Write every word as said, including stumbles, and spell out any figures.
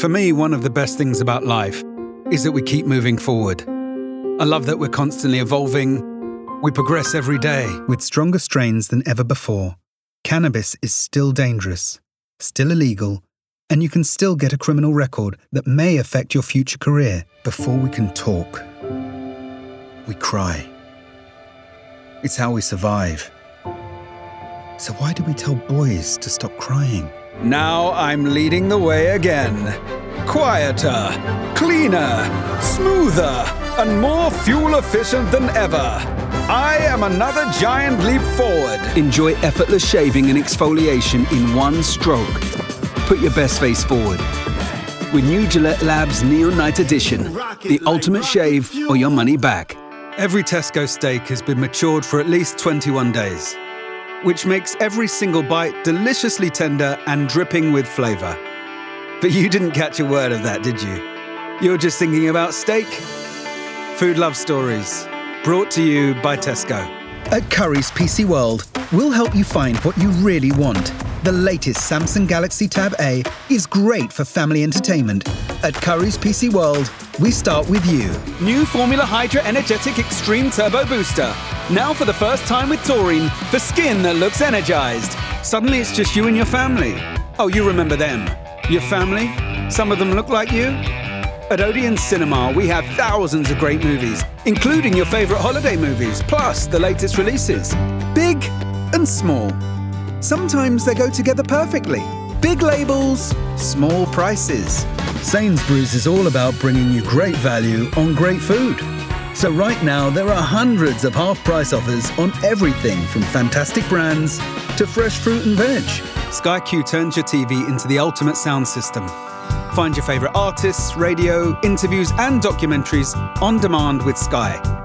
For me, one of the best things about life is that we keep moving forward. I love that we're constantly evolving. We progress every day. With stronger strains than ever before, cannabis is still dangerous, still illegal, and you can still get a criminal record that may affect your future career. Before we can talk, we cry. It's how we survive. So why do we tell boys to stop crying? Now I'm leading the way again. Quieter, cleaner, smoother, and more fuel efficient than ever. I am another giant leap forward. Enjoy effortless shaving and exfoliation in one stroke. Put your best face forward. With new Gillette Labs Neon Night Edition, the ultimate shave or your money back. Every Tesco steak has been matured for at least twenty-one days, which makes every single bite deliciously tender and dripping with flavour. But you didn't catch a word of that, did you? You're just thinking about steak? Food Love Stories, brought to you by Tesco. At Currys P C World, we'll help you find what you really want. The latest Samsung Galaxy Tab A is great for family entertainment. At Currys P C World, we start with you. New Formula Hydra Energetic Extreme Turbo Booster. Now for the first time with taurine for skin that looks energized. Suddenly it's just you and your family. Oh, you remember them. Your family? Some of them look like you? At Odeon Cinema, we have thousands of great movies, including your favorite holiday movies, plus the latest releases. Big and small. Sometimes they go together perfectly. Big labels, small prices. Sainsbury's is all about bringing you great value on great food. So right now, there are hundreds of half-price offers on everything from fantastic brands to fresh fruit and veg. Sky Q turns your T V into the ultimate sound system. Find your favourite artists, radio, interviews and documentaries on demand with Sky.